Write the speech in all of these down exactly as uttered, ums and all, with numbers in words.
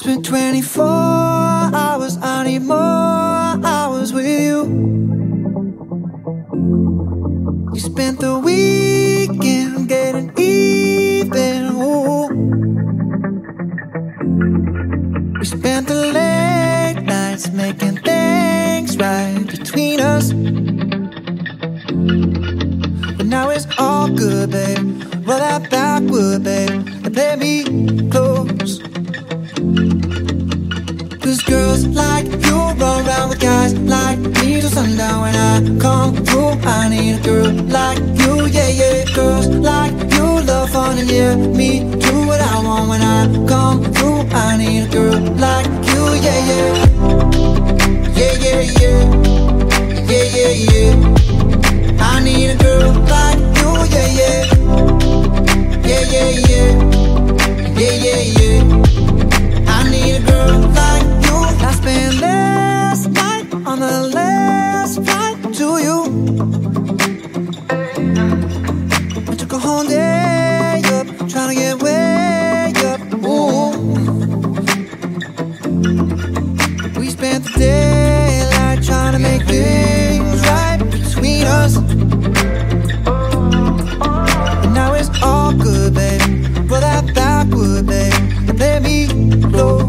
been twenty-four hours, I need more hours with you. You spent the weekend getting even, ooh. We spent the late nights making things right between us. But now it's all good, babe. Roll that backward, babe, and play me close. Cause girls like you run around with guys like me till sundown. When I come through, I need a girl like you, yeah, yeah. Girls like you love fun and yeah, me do what I want. When I come through, I need a girl like you, yeah, yeah. Yeah, yeah, yeah. Yeah, yeah, yeah. I need a girl like you, yeah, yeah. Yeah, yeah, yeah. Yeah, yeah, yeah. I need a girl like you. I spent last night on the last flight to you. I took a whole day up, trying to get way up, ooh. We spent the daylight trying to make things right between us. And now it's all good, baby. Roll that backward, babe, and play me close.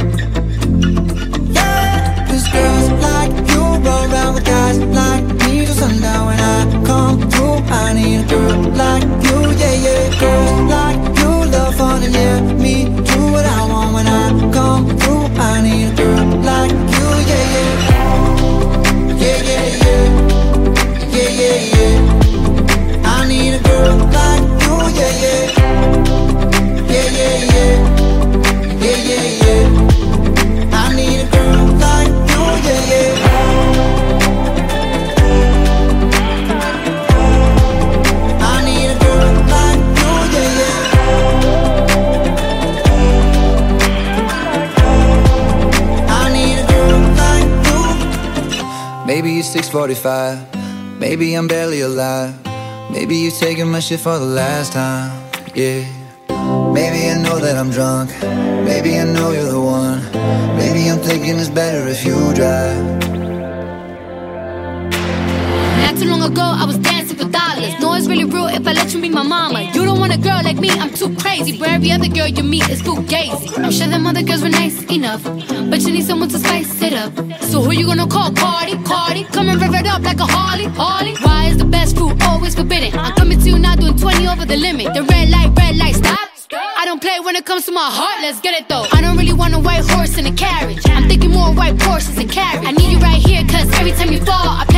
Yeah, cause girls like you run around with guys like me till sundown. When I come through, I need a girl like you, yeah, yeah. Girls like you love fun and yeah, me do what I want. When I come through, I need a girl like you, yeah, yeah. Yeah, yeah, yeah. Yeah, yeah, yeah. I need a girl like you, yeah, yeah. Yeah, yeah, yeah. Yeah, yeah, yeah. I need a girl like you, yeah, yeah. I need a girl like you, yeah, yeah. I need a girl like you. Maybe it's six forty-five. Maybe I'm barely alive. Maybe you're taking my shit for the last time, yeah. Maybe I know that I'm drunk. Maybe I know you're the one. Maybe I'm thinking it's better if you drive. Not too long ago, I was dancing for dollars. No, it's really real if I let you be my mama. You don't want a girl like me, I'm too crazy. Where every other girl you meet is fugazi. I'm sure them other girls were nice enough, but you need someone to spice it up. So who you gonna call? Cardi, Cardi. Come and rev it up like a Harley, Harley. Why is the best fruit always forbidden? I'm coming to you now doing twenty over the limit. The red light, red light, stop. I don't play when it comes to my heart, let's get it though. I don't really want a white horse in a carriage. I'm thinking more white Porsches and carriage. I need you right here, cause every time you fall, I play